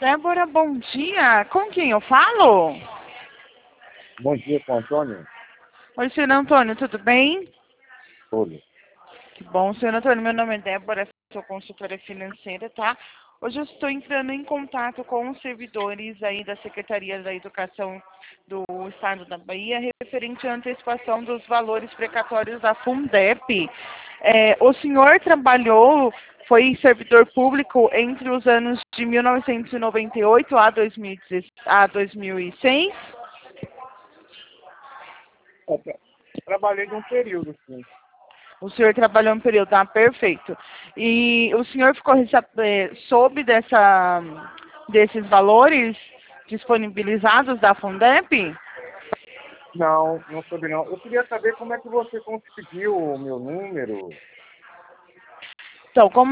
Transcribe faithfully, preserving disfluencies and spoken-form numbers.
Débora, bom dia. Com quem eu falo? Bom dia, com o Antônio. Oi, senhor Antônio, tudo bem? Tudo. Que bom, senhor Antônio. Meu nome é Débora, sou consultora financeira, tá? Hoje eu estou entrando em contato com os servidores aí da Secretaria da Educação do Estado da Bahia, referente à antecipação dos valores precatórios da Fundep. É, o senhor trabalhou, foi servidor público entre os anos de mil novecentos e noventa e oito a dois mil e dezesseis, a dois mil e seis? É, tra- trabalhei de um período, sim. O senhor trabalhou um período, tá? Perfeito. E o senhor ficou rece- eh, soube dessa, desses valores disponibilizados da Fundep? Não, não soube não. Eu queria saber como é que você conseguiu o meu número. Então, como